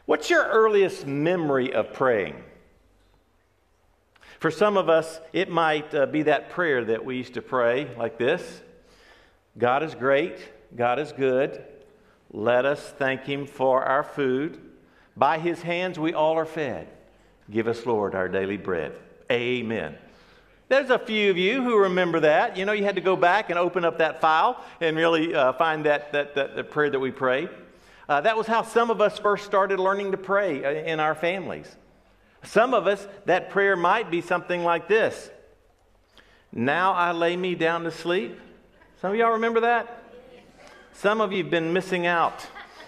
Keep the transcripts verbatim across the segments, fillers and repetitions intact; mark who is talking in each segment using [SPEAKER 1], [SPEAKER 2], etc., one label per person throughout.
[SPEAKER 1] What's your earliest memory of praying? For some of us, it might uh, be that prayer that we used to pray like this. God is great. God is good. Let us thank Him for our food. By His hands we all are fed. Give us, Lord, our daily bread. Amen. There's a few of you who remember that. You know, you had to go back and open up that file and really uh, find that, that, that, that prayer that we prayed. Uh, that was how some of us first started learning to pray in our families. Some of us, that prayer might be something like this. Now I lay me down to sleep. Some of y'all remember that? Some of you have been missing out.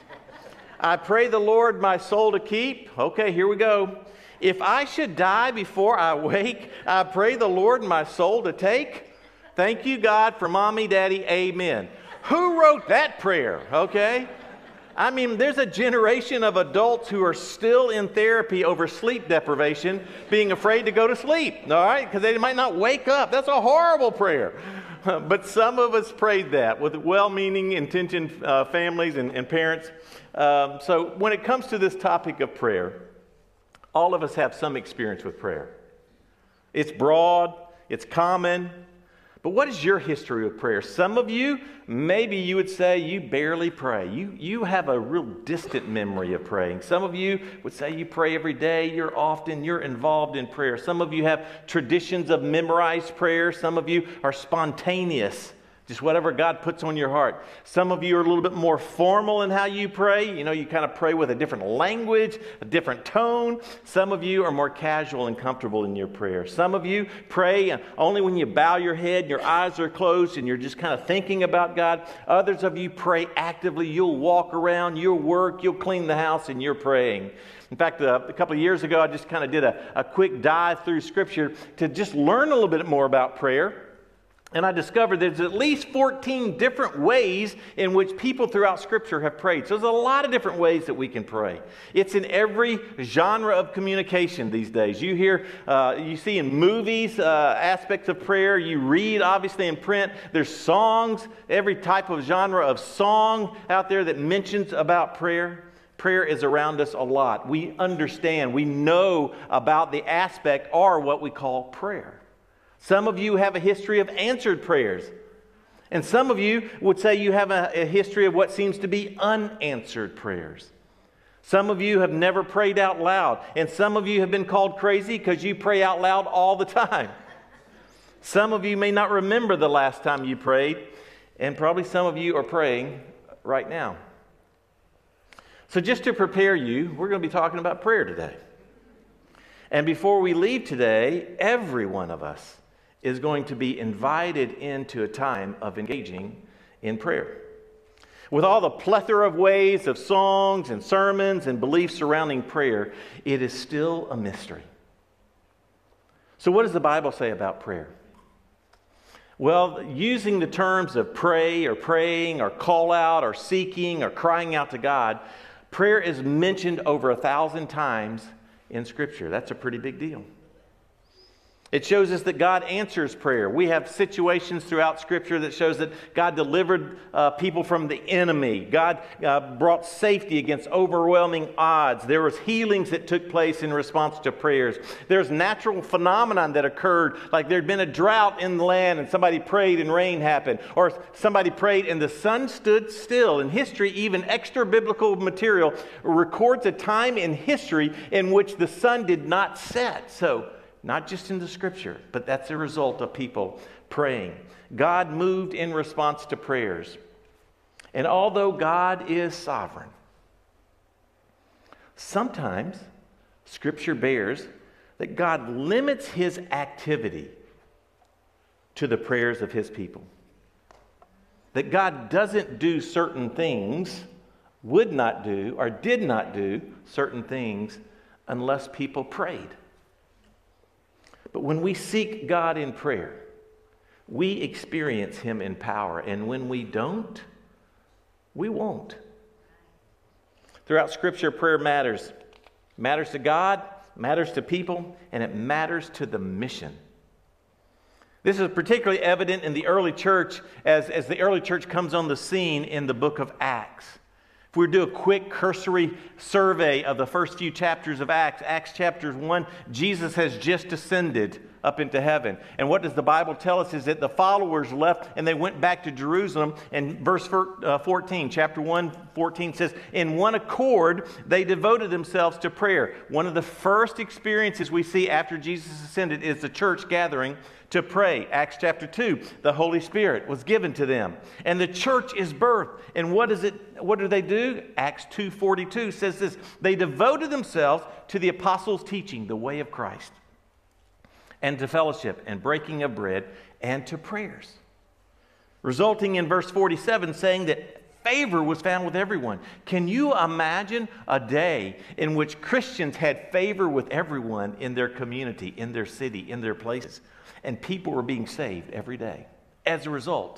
[SPEAKER 1] I pray the Lord my soul to keep. Okay, here we go. If I should die before I wake, I pray the Lord my soul to take. Thank you, God, for mommy, daddy, amen. Who wrote that prayer? Okay. I mean, there's a generation of adults who are still in therapy over sleep deprivation, being afraid to go to sleep, all right, because they might not wake up. That's a horrible prayer. But some of us prayed that with well-meaning, intentioned uh, families and, and parents. Um, so when it comes to this topic of prayer, all of us have some experience with prayer. It's broad, it's common. But what is your history with prayer? Some of you, maybe you would say you barely pray. You, you have a real distant memory of praying. Some of you would say you pray every day. You're often, you're involved in prayer. Some of you have traditions of memorized prayer. Some of you are spontaneous. Just whatever God puts on your heart. Some of you are a little bit more formal in how you pray. You know, you kind of pray with a different language, a different tone. Some of you are more casual and comfortable in your prayer. Some of you pray only when you bow your head, your eyes are closed, and you're just kind of thinking about God. Others of you pray actively. You'll walk around, you'll work, you'll clean the house, and you're praying. In fact, uh, a couple of years ago, I just kind of did a, a quick dive through Scripture to just learn a little bit more about prayer. And I discovered there's at least fourteen different ways in which people throughout Scripture have prayed. So there's a lot of different ways that we can pray. It's in every genre of communication these days. You hear, uh, you see in movies uh, aspects of prayer. You read, obviously, in print. There's songs, every type of genre of song out there that mentions about prayer. Prayer is around us a lot. We understand, we know about the aspect or what we call prayer. Some of you have a history of answered prayers. And some of you would say you have a, a history of what seems to be unanswered prayers. Some of you have never prayed out loud. And some of you have been called crazy because you pray out loud all the time. Some of you may not remember the last time you prayed. And probably some of you are praying right now. So just to prepare you, we're going to be talking about prayer today. And before we leave today, every one of us is going to be invited into a time of engaging in prayer. With all the plethora of ways of songs and sermons and beliefs surrounding prayer, it is still a mystery. So what does the Bible say about prayer? Well, using the terms of pray or praying or call out or seeking or crying out to God, prayer is mentioned over a thousand times in Scripture. That's a pretty big deal. It shows us that God answers prayer. We have situations throughout Scripture that shows that God delivered uh, people from the enemy. God uh, brought safety against overwhelming odds. There was healings that took place in response to prayers. There's natural phenomenon that occurred, like there'd been a drought in the land and somebody prayed and rain happened. Or somebody prayed and the sun stood still. In history, even extra biblical material records a time in history in which the sun did not set. So, not just in the Scripture, but that's a result of people praying. God moved in response to prayers. And although God is sovereign, sometimes Scripture bears that God limits His activity to the prayers of His people. That God doesn't do certain things, would not do, or did not do certain things unless people prayed. But when we seek God in prayer, we experience Him in power. And when we don't, we won't. Throughout Scripture, prayer matters. Matters to God, matters to people, and it matters to the mission. This is particularly evident in the early church as, as the early church comes on the scene in the book of Acts. If we do a quick cursory survey of the first few chapters of Acts, Acts chapter one, Jesus has just ascended up into heaven. And what does the Bible tell us is that the followers left and they went back to Jerusalem. And verse fourteen, chapter one, fourteen says, in one accord, they devoted themselves to prayer. One of the first experiences we see after Jesus ascended is the church gathering to pray. Acts chapter two, the Holy Spirit was given to them. And the church is birthed. And what is it? What do they do? Acts two forty-two says this, they devoted themselves to the apostles' teaching, the way of Christ, and to fellowship and breaking of bread and to prayers. Resulting in verse forty-seven saying that favor was found with everyone. Can you imagine a day in which Christians had favor with everyone in their community, in their city, in their places, and people were being saved every day as a result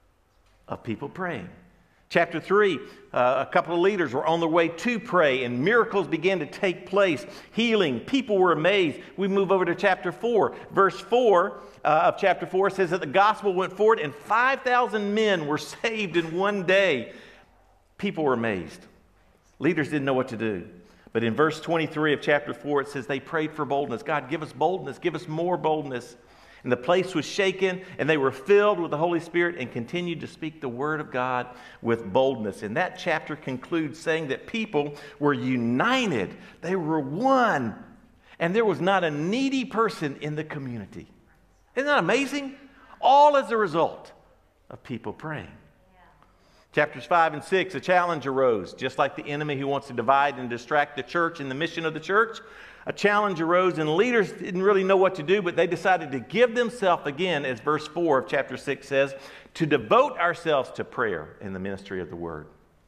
[SPEAKER 1] of people praying? Chapter three, uh, a couple of leaders were on their way to pray, and miracles began to take place. Healing, people were amazed. We move over to chapter four. Verse four uh, of chapter four says that the gospel went forward, and five thousand men were saved in one day. People were amazed. Leaders didn't know what to do. But in verse twenty-three of chapter four, it says they prayed for boldness. God, give us boldness. Give us more boldness. And the place was shaken, and they were filled with the Holy Spirit and continued to speak the word of God with boldness. And that chapter concludes saying that people were united. They were one. And there was not a needy person in the community. Isn't that amazing? All as a result of people praying. Yeah. Chapters five and six, a challenge arose. Just like the enemy who wants to divide and distract the church and the mission of the church, a challenge arose, and leaders didn't really know what to do, but they decided to give themselves again, as verse four of chapter six says, to devote ourselves to prayer in the ministry of the word.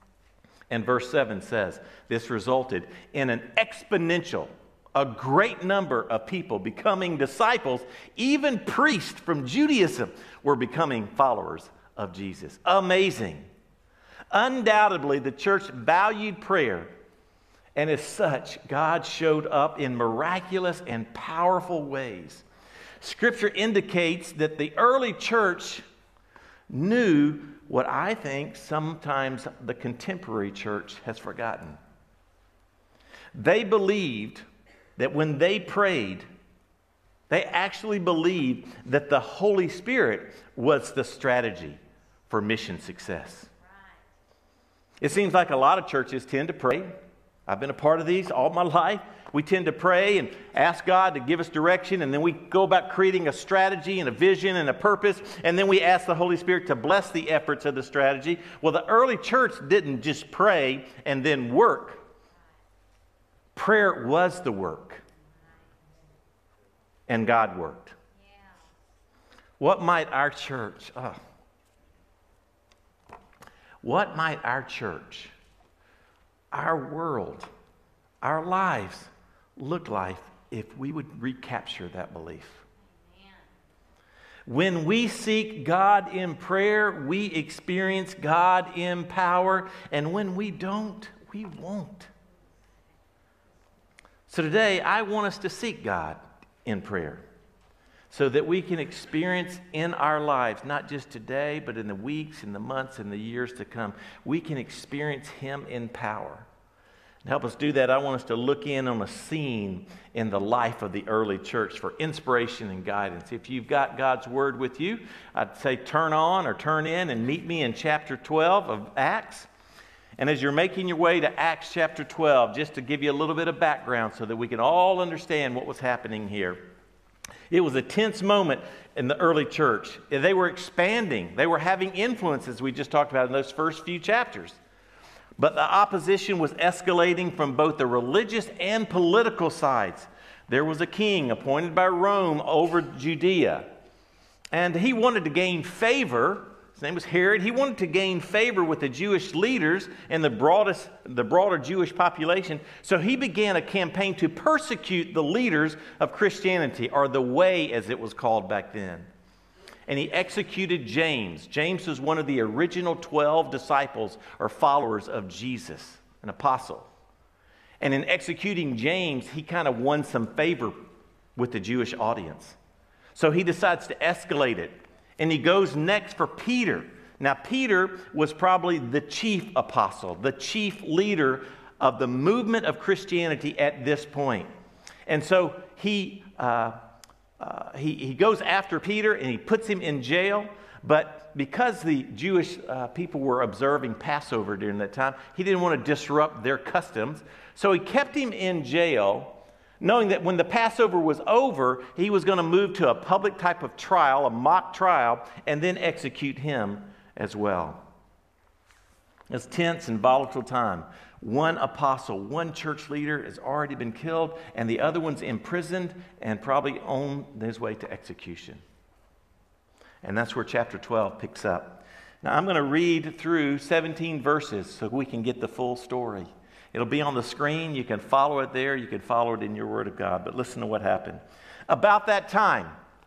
[SPEAKER 1] And verse seven says, this resulted in an exponential, a great number of people becoming disciples. Even priests from Judaism were becoming followers of Jesus. Amazing. Undoubtedly, the church valued prayer. And as such, God showed up in miraculous and powerful ways. Scripture indicates that the early church knew what I think sometimes the contemporary church has forgotten. They believed that when they prayed, they actually believed that the Holy Spirit was the strategy for mission success. It seems like a lot of churches tend to pray. I've been a part of these all my life. We tend to pray and ask God to give us direction, and then we go about creating a strategy and a vision and a purpose, and then we ask the Holy Spirit to bless the efforts of the strategy. Well, the early church didn't just pray and then work. Prayer was the work, and God worked. What might our church, oh, what might our church, our world, our lives look like if we would recapture that belief? Amen. When we seek God in prayer, we experience God in power, and when we don't, we won't. So today, I want us to seek God in prayer so that we can experience in our lives, not just today, but in the weeks, in the months, and the years to come, we can experience Him in power. To help us do that, I want us to look in on a scene in the life of the early church for inspiration and guidance. If you've got God's Word with you, I'd say turn on or turn in and meet me in chapter twelve of Acts. And as you're making your way to Acts chapter twelve, just to give you a little bit of background so that we can all understand what was happening here. It was a tense moment in the early church. They were expanding. They were having influence, as we just talked about in those first few chapters. But the opposition was escalating from both the religious and political sides. There was a king appointed by Rome over Judea, and he wanted to gain favor. His name was Herod. He wanted to gain favor with the Jewish leaders and the broadest, the broader Jewish population. So he began a campaign to persecute the leaders of Christianity, or the Way as it was called back then. And he executed James. James was one of the original twelve disciples or followers of Jesus, an apostle. And in executing James, he kind of won some favor with the Jewish audience. So he decides to escalate it. And he goes next for Peter. Now, Peter was probably the chief apostle, the chief leader of the movement of Christianity at this point. And so he, uh, uh, he, he goes after Peter and he puts him in jail. But because the Jewish uh, people were observing Passover during that time, he didn't want to disrupt their customs. So he kept him in jail, knowing that when the Passover was over, he was going to move to a public type of trial, a mock trial, and then execute him as well. It's tense and volatile time. One apostle, one church leader has already been killed, and the other one's imprisoned and probably on his way to execution. And that's where chapter twelve picks up. Now, I'm going to read through seventeen verses so we can get the full story. It'll be on the screen. You can follow it there. You can follow it in your Word of God. But listen to what happened. About that time,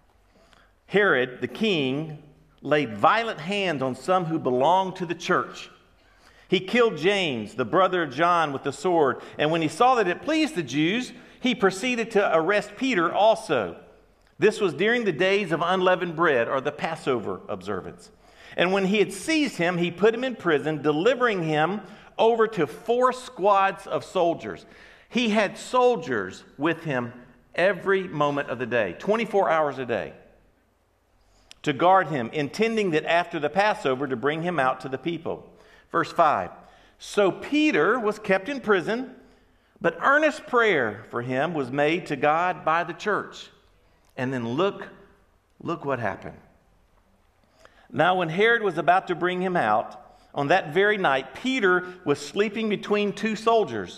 [SPEAKER 1] Herod, the king, laid violent hands on some who belonged to the church. He killed James, the brother of John, with the sword. And when he saw that it pleased the Jews, he proceeded to arrest Peter also. This was during the days of unleavened bread, or the Passover observance. And when he had seized him, he put him in prison, delivering him over to four squads of soldiers. He had soldiers with him every moment of the day, twenty-four hours a day, to guard him, intending that after the Passover to bring him out to the people. Verse five, so Peter was kept in prison, but earnest prayer for him was made to God by the church. And then look, look what happened. Now when Herod was about to bring him out, on that very night, Peter was sleeping between two soldiers,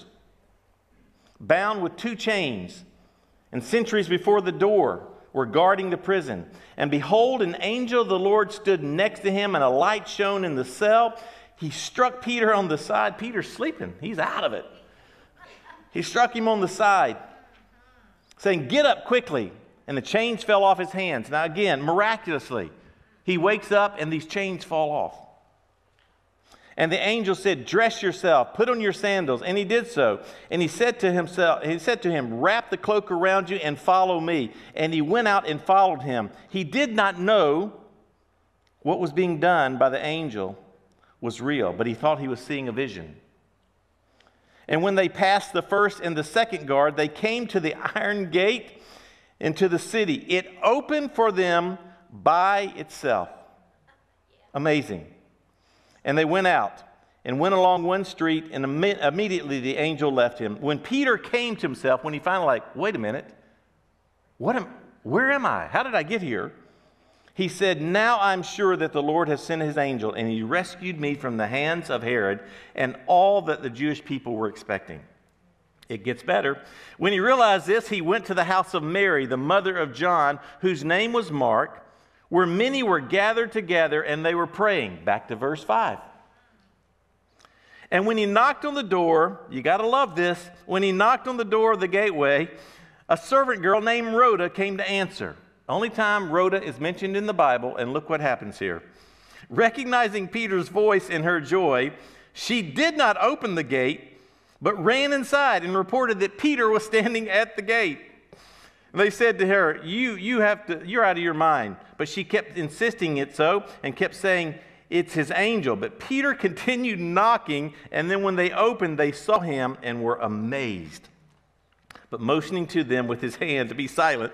[SPEAKER 1] bound with two chains, and sentries before the door were guarding the prison. And behold, an angel of the Lord stood next to him, and a light shone in the cell. He struck Peter on the side. Peter's sleeping. He's out of it. He struck him on the side, saying, "Get up quickly." And the chains fell off his hands. Now again, miraculously, he wakes up and these chains fall off. And the angel said, "Dress yourself, put on your sandals." And he did so. And he said to himself, he said to him, "Wrap the cloak around you and follow me." And he went out and followed him. He did not know what was being done by the angel was real, but he thought he was seeing a vision. And when they passed the first and the second guard, they came to the iron gate into the city. It opened for them by itself. Amazing. And they went out and went along one street, and imme- immediately the angel left him. When Peter came to himself, when he finally like, wait a minute, what am, where am I? How did I get here? He said, "Now I'm sure that the Lord has sent his angel, and he rescued me from the hands of Herod and all that the Jewish people were expecting." It gets better. When he realized this, he went to the house of Mary, the mother of John, whose name was Mark, where many were gathered together, and they were praying. Back to verse five. And when he knocked on the door, you got to love this, when he knocked on the door of the gateway, a servant girl named Rhoda came to answer. Only time Rhoda is mentioned in the Bible, and look what happens here. Recognizing Peter's voice in her joy, she did not open the gate, but ran inside and reported that Peter was standing at the gate. They said to her, you, you have to, you're out of your mind. But she kept insisting it so and kept saying, "It's his angel." But Peter continued knocking, and then when they opened, they saw him and were amazed. But motioning to them with his hand to be silent,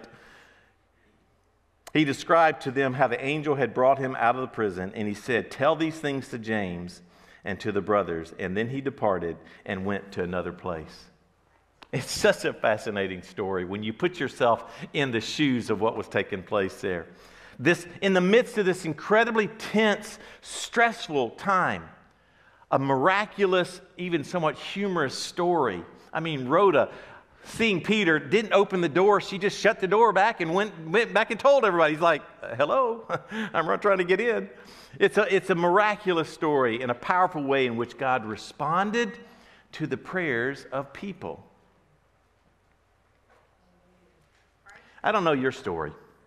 [SPEAKER 1] he described to them how the angel had brought him out of the prison, and he said, "Tell these things to James and to the brothers." And then he departed and went to another place. It's such a fascinating story when you put yourself in the shoes of what was taking place there. This, in the midst of this incredibly tense, stressful time, a miraculous, even somewhat humorous story. I mean, Rhoda, seeing Peter, didn't open the door. She just shut the door back and went, went back and told everybody. He's like, "Hello, I'm not trying to get in." It's a, it's a miraculous story and a powerful way in which God responded to the prayers of people. I don't know your story,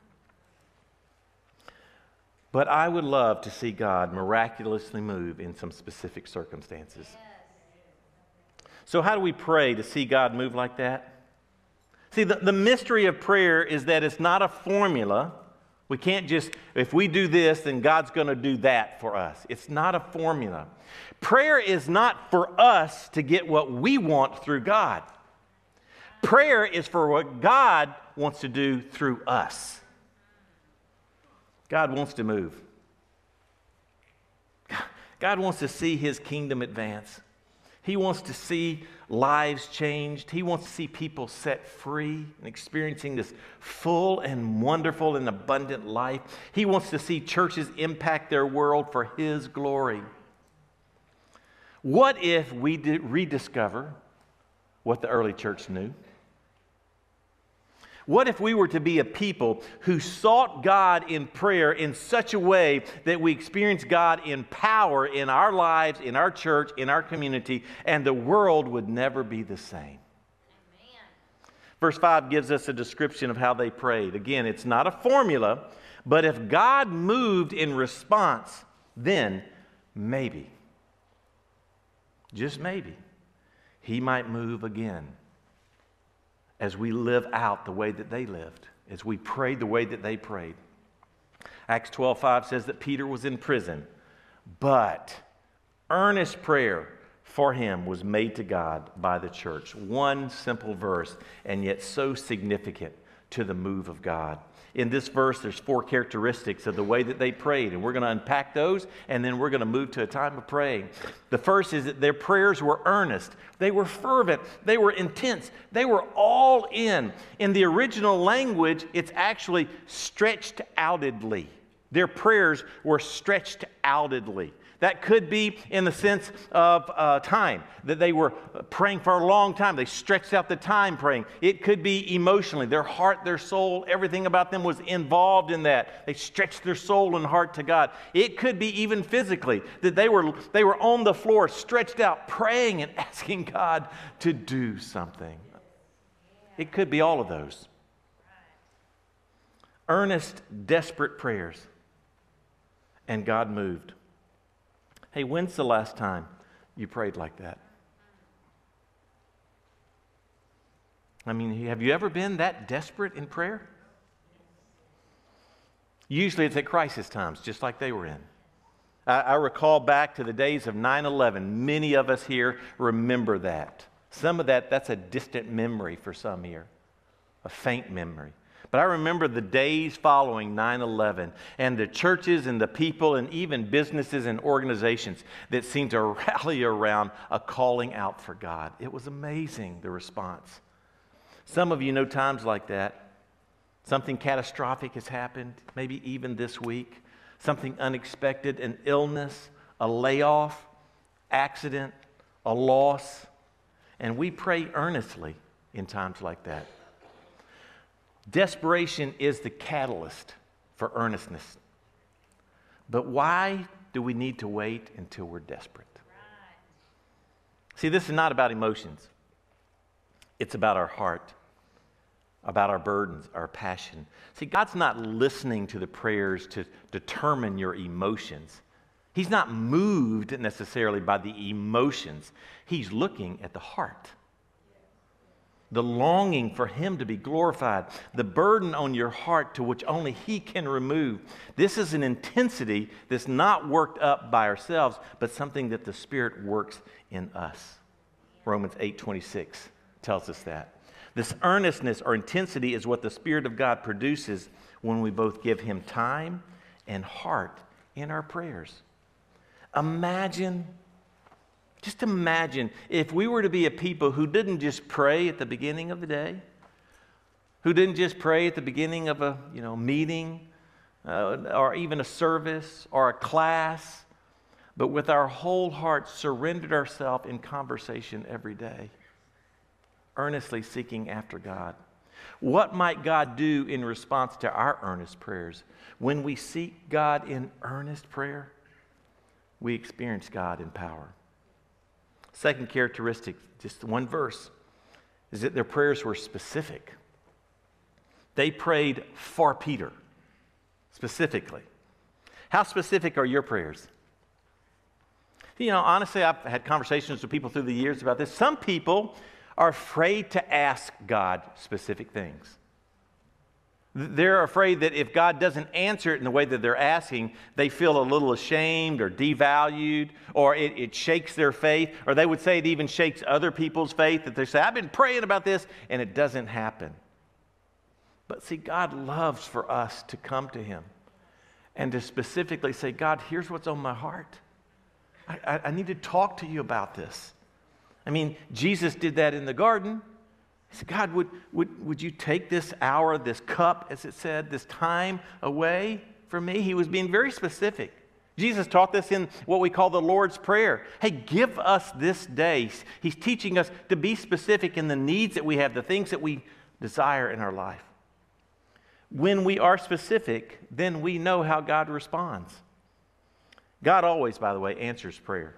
[SPEAKER 1] but I would love to see God miraculously move in some specific circumstances. So how do we pray to see God move like that? See, the, the mystery of prayer is that it's not a formula We can't just, if we do this, then God's going to do that for us. It's not a formula. Prayer is not for us to get what we want through God. Prayer is for what God wants to do through us. God wants to move. God wants to see His kingdom advance. He wants to see lives changed. He wants to see people set free and experiencing this full and wonderful and abundant life. He wants to see churches impact their world for His glory. What if we did rediscover what the early church knew? What if we were to be a people who sought God in prayer in such a way that we experience God in power in our lives, in our church, in our community, and the world would never be the same? Amen. Verse five gives us a description of how they prayed. Again, it's not a formula, but if God moved in response, then maybe, just maybe, He might move again. As we live out the way that they lived, as we prayed the way that they prayed. Acts twelve five says that Peter was in prison, but earnest prayer for him was made to God by the church. One simple verse, and yet so significant to the move of God. In this verse, there's four characteristics of the way that they prayed, and we're going to unpack those, and then we're going to move to a time of praying. The first is that their prayers were earnest. They were fervent. They were intense. They were all in. In the original language, it's actually stretched outedly. Their prayers were stretched outedly. That could be in the sense of uh, time, that they were praying for a long time. They stretched out the time praying. It could be emotionally. Their heart, their soul, everything about them was involved in that. They stretched their soul and heart to God. It could be even physically, that they were, they were on the floor, stretched out, praying and asking God to do something. It could be all of those. Earnest, desperate prayers. And God moved. Hey, when's the last time you prayed like that? I mean, have you ever been that desperate in prayer? Usually it's at crisis times, just like they were in. I, I recall back to the days of nine eleven. Many of us here remember that. Some of that, that's a distant memory for some here, a faint memory. But I remember the days following nine eleven and the churches and the people and even businesses and organizations that seemed to rally around a calling out for God. It was amazing, the response. Some of you know times like that. Something catastrophic has happened, maybe even this week. Something unexpected, an illness, a layoff, accident, a loss. And we pray earnestly in times like that. Desperation is the catalyst for earnestness. But why do we need to wait until we're desperate? Right. See, this is not about emotions. It's about our heart, about our burdens, our passion. See, God's not listening to the prayers to determine your emotions. He's not moved necessarily by the emotions. He's looking at the heart. The longing for Him to be glorified, the burden on your heart to which only He can remove. This is an intensity that's not worked up by ourselves, but something that the Spirit works in us. Romans eight twenty-six tells us that. This earnestness or intensity is what the Spirit of God produces when we both give Him time and heart in our prayers. Imagine Just imagine if we were to be a people who didn't just pray at the beginning of the day, who didn't just pray at the beginning of a you know meeting, uh, or even a service or a class, but with our whole heart surrendered ourselves in conversation every day, earnestly seeking after God. What might God do in response to our earnest prayers? When we seek God in earnest prayer, we experience God in power. Second characteristic, just one verse, is that their prayers were specific. They prayed for Peter, specifically. How specific are your prayers? You know, honestly, I've had conversations with people through the years about this. Some people are afraid to ask God specific things. They're afraid that if God doesn't answer it in the way that they're asking, they feel a little ashamed or devalued, or it, it shakes their faith, or they would say it even shakes other people's faith, that they say, I've been praying about this, and it doesn't happen. But see, God loves for us to come to Him and to specifically say, God, here's what's on my heart. I, I, I need to talk to you about this. I mean, Jesus did that in the garden. He said, God, would, would, would you take this hour, this cup, as it said, this time away from me? He was being very specific. Jesus taught this in what we call the Lord's Prayer. Hey, give us this day. He's teaching us to be specific in the needs that we have, the things that we desire in our life. When we are specific, then we know how God responds. God always, by the way, answers prayer.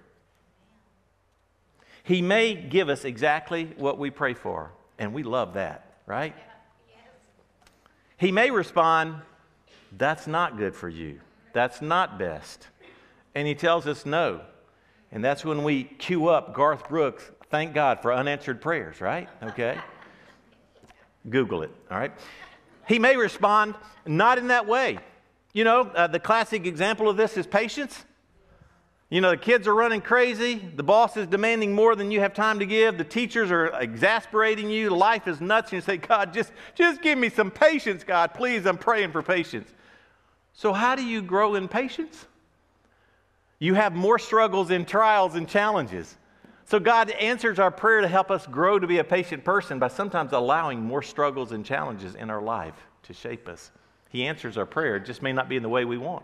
[SPEAKER 1] He may give us exactly what we pray for. And we love that, right? Yes. He may respond, that's not good for you. That's not best. And He tells us no. And that's when we cue up Garth Brooks, thank God for unanswered prayers, right? Okay? Google it, all right? He may respond, not in that way. You know, uh, the classic example of this is patience. You know, the kids are running crazy. The boss is demanding more than you have time to give. The teachers are exasperating you. Life is nuts. And you say, God, just, just give me some patience, God. Please, I'm praying for patience. So how do you grow in patience? You have more struggles and trials and challenges. So God answers our prayer to help us grow to be a patient person by sometimes allowing more struggles and challenges in our life to shape us. He answers our prayer. It just may not be in the way we want.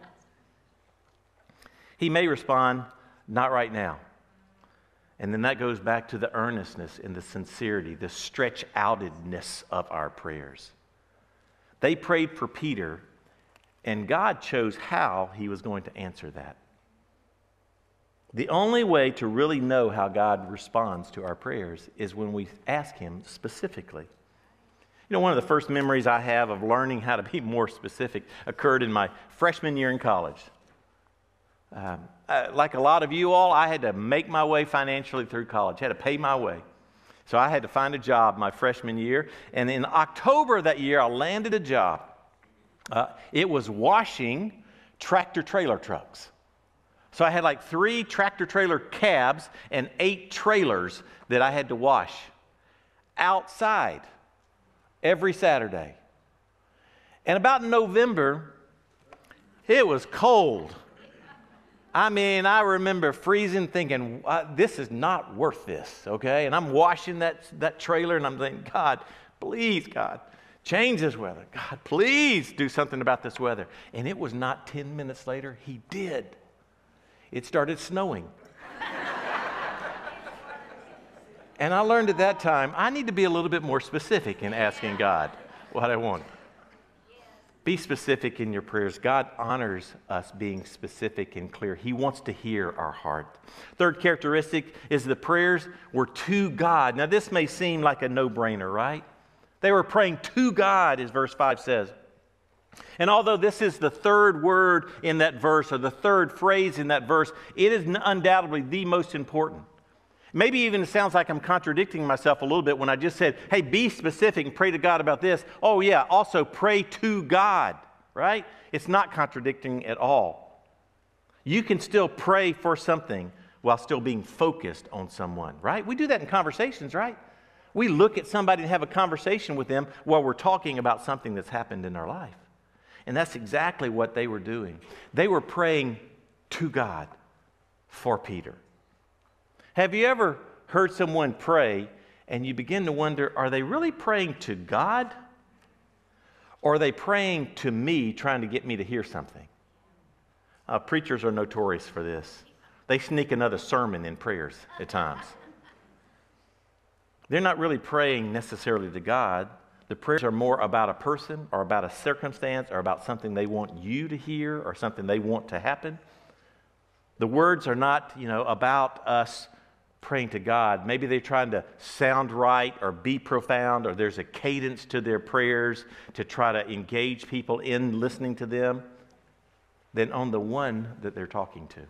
[SPEAKER 1] He may respond, not right now. And then that goes back to the earnestness and the sincerity, the stretch-outedness of our prayers. They prayed for Peter, and God chose how He was going to answer that. The only way to really know how God responds to our prayers is when we ask Him specifically. You know, one of the first memories I have of learning how to be more specific occurred in my freshman year in college. Um, uh, like a lot of you all, I had to make my way financially through college. I had to pay my way. So I had to find a job my freshman year. And in October of that year, I landed a job. Uh, it was washing tractor-trailer trucks. So I had like three tractor-trailer cabs and eight trailers that I had to wash outside every Saturday. And about November, it was cold. I mean, I remember freezing, thinking, this is not worth this, okay? And I'm washing that, that trailer, and I'm thinking, God, please, God, change this weather. God, please do something about this weather. And it was not ten minutes later, He did. It started snowing. And I learned at that time, I need to be a little bit more specific in asking God what I want. Be specific in your prayers. God honors us being specific and clear. He wants to hear our heart. Third characteristic is the prayers were to God. Now, this may seem like a no-brainer, right? They were praying to God, as verse five says. And although this is the third word in that verse, or the third phrase in that verse, it is undoubtedly the most important. Maybe even it sounds like I'm contradicting myself a little bit when I just said, hey, be specific and pray to God about this. Oh, yeah, also pray to God, right? It's not contradicting at all. You can still pray for something while still being focused on someone, right? We do that in conversations, right? We look at somebody and have a conversation with them while we're talking about something that's happened in our life. And that's exactly what they were doing. They were praying to God for Peter. Have you ever heard someone pray and you begin to wonder, are they really praying to God? Or are they praying to me, trying to get me to hear something? Uh, preachers are notorious for this. They sneak another sermon in prayers at times. They're not really praying necessarily to God. The prayers are more about a person or about a circumstance or about something they want you to hear or something they want to happen. The words are not, you know, about us praying to God. Maybe they're trying to sound right or be profound, or there's a cadence to their prayers to try to engage people in listening to them than on the one that they're talking to.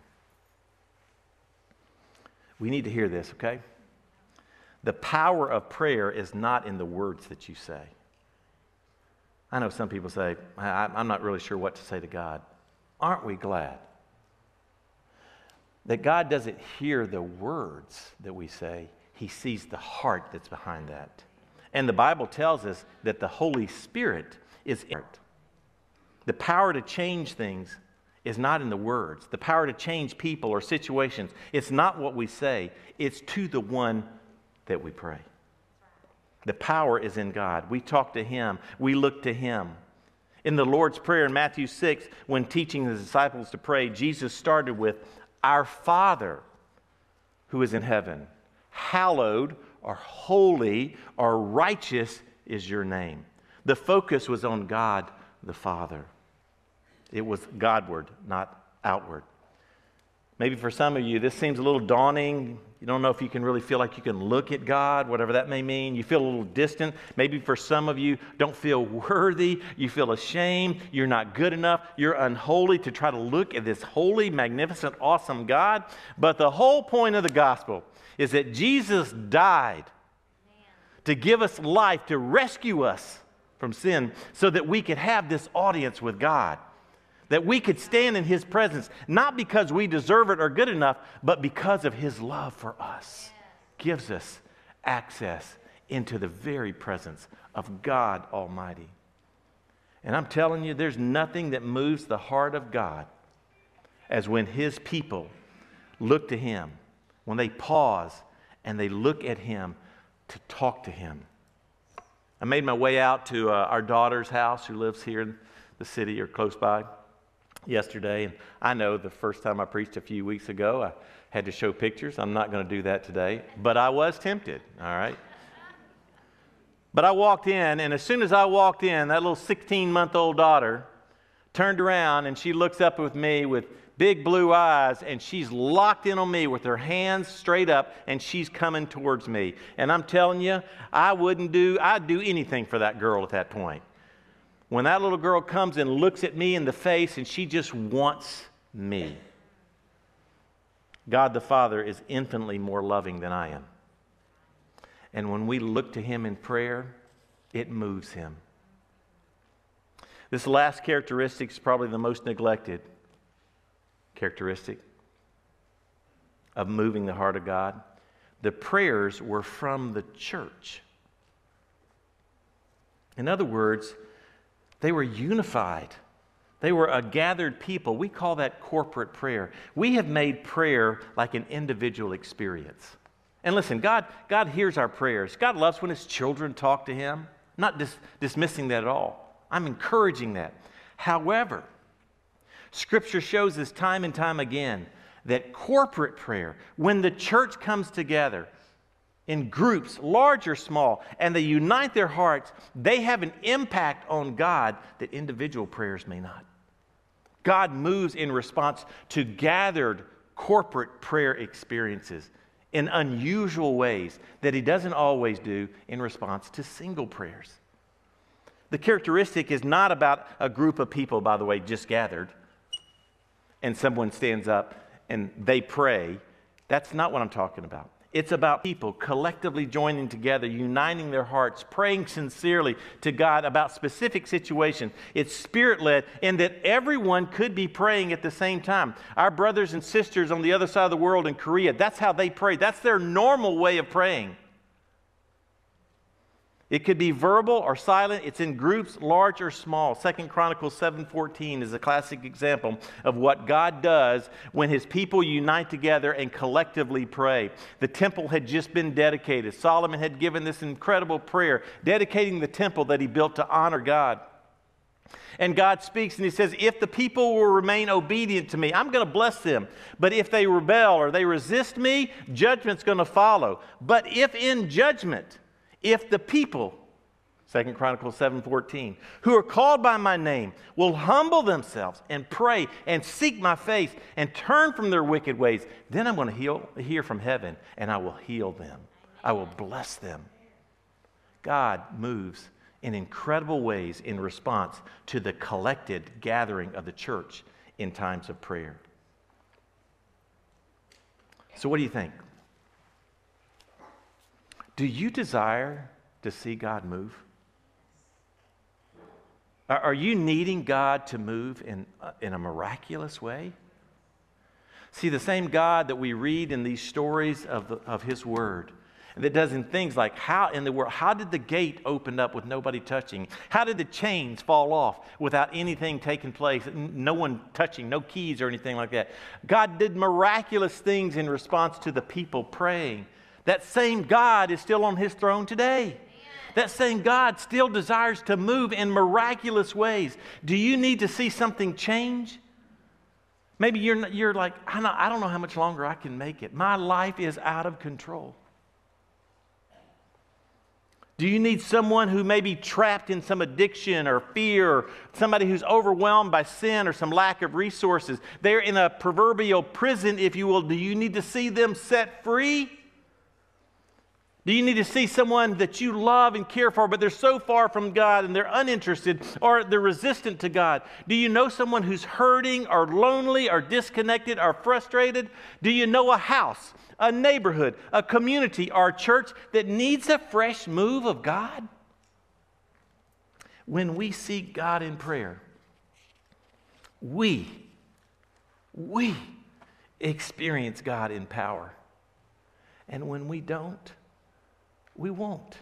[SPEAKER 1] We need to hear this, okay? The power of prayer is not in the words that you say. I know some people say, I, I'm not really sure what to say to God. Aren't we glad that God doesn't hear the words that we say? He sees the heart that's behind that. And the Bible tells us that the Holy Spirit is in it. The power to change things is not in the words. The power to change people or situations, it's not what we say. It's to the one that we pray. The power is in God. We talk to Him. We look to Him. In the Lord's Prayer in Matthew six, when teaching the disciples to pray, Jesus started with, "Our Father who is in heaven, hallowed or holy or righteous is your name." The focus was on God the Father. It was Godward, not outward. Maybe for some of you, this seems a little daunting. You don't know if you can really feel like you can look at God, whatever that may mean. You feel a little distant. Maybe for some of you, don't feel worthy. You feel ashamed. You're not good enough. You're unholy to try to look at this holy, magnificent, awesome God. But the whole point of the gospel is that Jesus died to give us life, to rescue us from sin, so that we could have this audience with God. That we could stand in His presence, not because we deserve it or good enough, but because of His love for us. Gives us access into the very presence of God Almighty. And I'm telling you, there's nothing that moves the heart of God as when His people look to Him, when they pause and they look at Him to talk to Him. I made my way out to uh, our daughter's house, who lives here in the city or close by, yesterday. And I know the first time I preached a few weeks ago, I had to show pictures. I'm not going to do that today, but I was tempted, all right? But I walked in, and as soon as I walked in, that little sixteen-month-old daughter turned around, and she looks up with me with big blue eyes, and she's locked in on me with her hands straight up, and she's coming towards me. And I'm telling you, I wouldn't do, I'd do anything for that girl at that point. When that little girl comes and looks at me in the face and she just wants me. God the Father is infinitely more loving than I am. And when we look to Him in prayer, it moves Him. This last characteristic is probably the most neglected characteristic of moving the heart of God. The prayers were from the church. In other words, they were unified. They were a gathered people. We call that corporate prayer. We have made prayer like an individual experience. And listen, God, God hears our prayers. God loves when His children talk to Him. I'm not dis- dismissing that at all. I'm encouraging that. However, Scripture shows us time and time again that corporate prayer, when the church comes together, in groups, large or small, and they unite their hearts, they have an impact on God that individual prayers may not. God moves in response to gathered corporate prayer experiences in unusual ways that He doesn't always do in response to single prayers. The characteristic is not about a group of people, by the way, just gathered, and someone stands up and they pray. That's not what I'm talking about. It's about people collectively joining together, uniting their hearts, praying sincerely to God about specific situations. It's Spirit-led in that everyone could be praying at the same time. Our brothers and sisters on the other side of the world in Korea, that's how they pray. That's their normal way of praying. It could be verbal or silent. It's in groups, large or small. Second Chronicles seven fourteen is a classic example of what God does when His people unite together and collectively pray. The temple had just been dedicated. Solomon had given this incredible prayer, dedicating the temple that he built to honor God. And God speaks and He says, if the people will remain obedient to me, I'm going to bless them. But if they rebel or they resist me, judgment's going to follow. But if in judgment, if the people, Second Chronicles seven fourteen, who are called by my name will humble themselves and pray and seek my face and turn from their wicked ways, then I'm going to heal, hear from heaven and I will heal them. I will bless them. God moves in incredible ways in response to the collected gathering of the church in times of prayer. So what do you think? Do you desire to see God move? Are, are you needing God to move in, uh, in a miraculous way? See, the same God that we read in these stories of, the, of His Word, and that does in things like how in the world, how did the gate open up with nobody touching? How did the chains fall off without anything taking place? No one touching, no keys or anything like that. God did miraculous things in response to the people praying. That same God is still on His throne today. That same God still desires to move in miraculous ways. Do you need to see something change? Maybe you're, you're like, I don't, I don't know how much longer I can make it. My life is out of control. Do you need someone who may be trapped in some addiction or fear, or somebody who's overwhelmed by sin or some lack of resources? They're in a proverbial prison, if you will. Do you need to see them set free? Do you need to see someone that you love and care for, but they're so far from God and they're uninterested or they're resistant to God? Do you know someone who's hurting or lonely or disconnected or frustrated? Do you know a house, a neighborhood, a community, or a church that needs a fresh move of God? When we seek God in prayer, we, we experience God in power. And when we don't, we won't.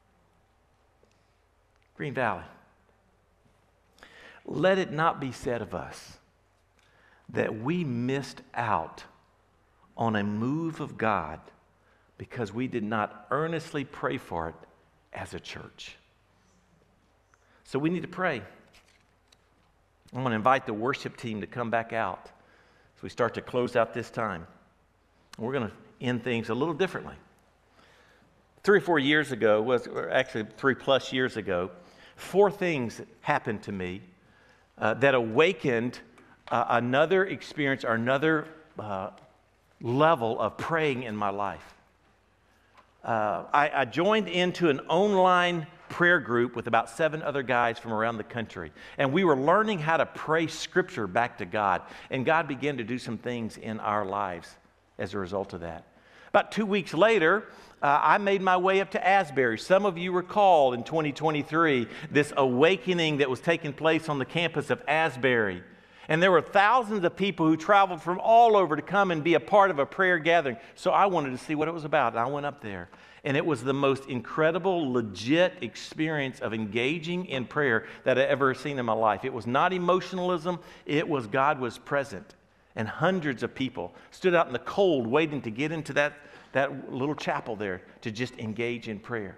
[SPEAKER 1] Green Valley, let it not be said of us that we missed out on a move of God because we did not earnestly pray for it as a church. So we need to pray. I'm going to invite the worship team to come back out as we start to close out this time. We're going to end things a little differently. Three or four years ago, was or actually three plus years ago, four things happened to me uh, that awakened uh, another experience or another uh, level of praying in my life. Uh, I, I joined into an online prayer group with about seven other guys from around the country, and we were learning how to pray Scripture back to God, and God began to do some things in our lives as a result of that. About two weeks later, uh, I made my way up to Asbury. Some of you recall in twenty twenty-three this awakening that was taking place on the campus of Asbury. And there were thousands of people who traveled from all over to come and be a part of a prayer gathering. So I wanted to see what it was about, and I went up there. And it was the most incredible, legit experience of engaging in prayer that I ever seen in my life. It was not emotionalism. It was God was present. And hundreds of people stood out in the cold waiting to get into that, that little chapel there to just engage in prayer.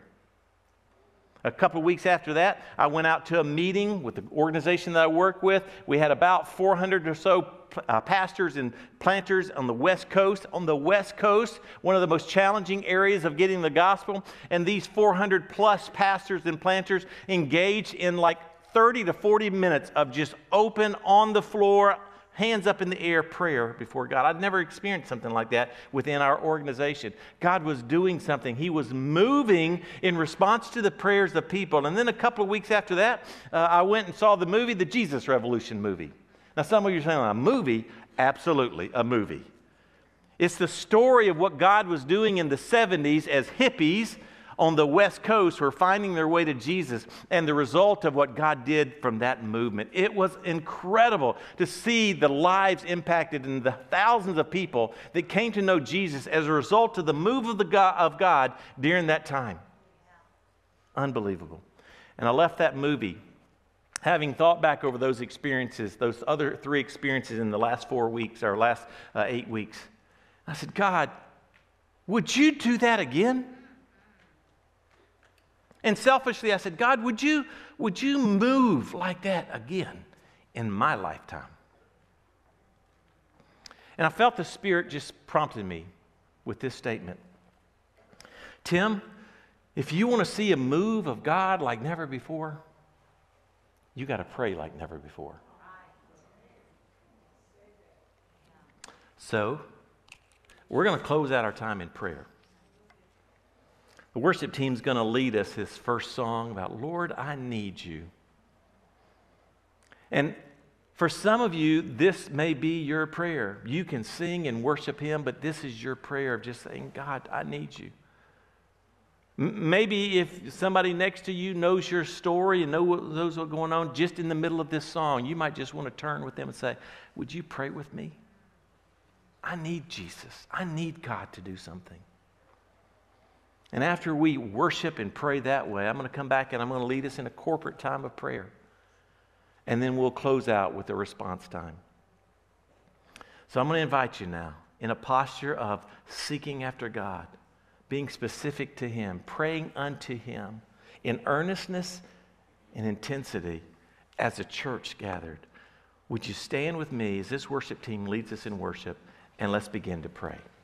[SPEAKER 1] A couple of weeks after that, I went out to a meeting with the organization that I work with. We had about four hundred or so uh, pastors and planters on the West Coast. On the West Coast, one of the most challenging areas of getting the gospel. And these four hundred plus pastors and planters engaged in like thirty to forty minutes of just open, on the floor, hands up in the air prayer before God. I'd never experienced something like that within our organization. God was doing something. He was moving in response to the prayers of people. And then a couple of weeks after that, uh, I went and saw the movie, the Jesus Revolution movie. Now, some of you are saying, a movie? Absolutely, a movie. It's the story of what God was doing in the seventies as hippies on the West Coast were finding their way to Jesus, and the result of what God did from that movement. It was incredible to see the lives impacted and the thousands of people that came to know Jesus as a result of the move of, the God, of God during that time. Yeah. Unbelievable. And I left that movie having thought back over those experiences, those other three experiences in the last four weeks or last uh, eight weeks. I said, God, would you do that again? And selfishly, I said, God, would you, would you move like that again in my lifetime? And I felt the Spirit just prompted me with this statement. Tim, if you want to see a move of God like never before, you got to pray like never before. So, we're going to close out our time in prayer. The worship team's going to lead us this first song about, Lord, I need you. And for some of you, this may be your prayer. You can sing and worship Him, but this is your prayer of just saying, God, I need you. M- maybe if somebody next to you knows your story and know what, knows what's going on, just in the middle of this song, you might just want to turn with them and say, would you pray with me? I need Jesus. I need God to do something. And after we worship and pray that way, I'm going to come back and I'm going to lead us in a corporate time of prayer. And then we'll close out with a response time. So I'm going to invite you now in a posture of seeking after God, being specific to Him, praying unto Him in earnestness and intensity as a church gathered. Would you stand with me as this worship team leads us in worship, and let's begin to pray.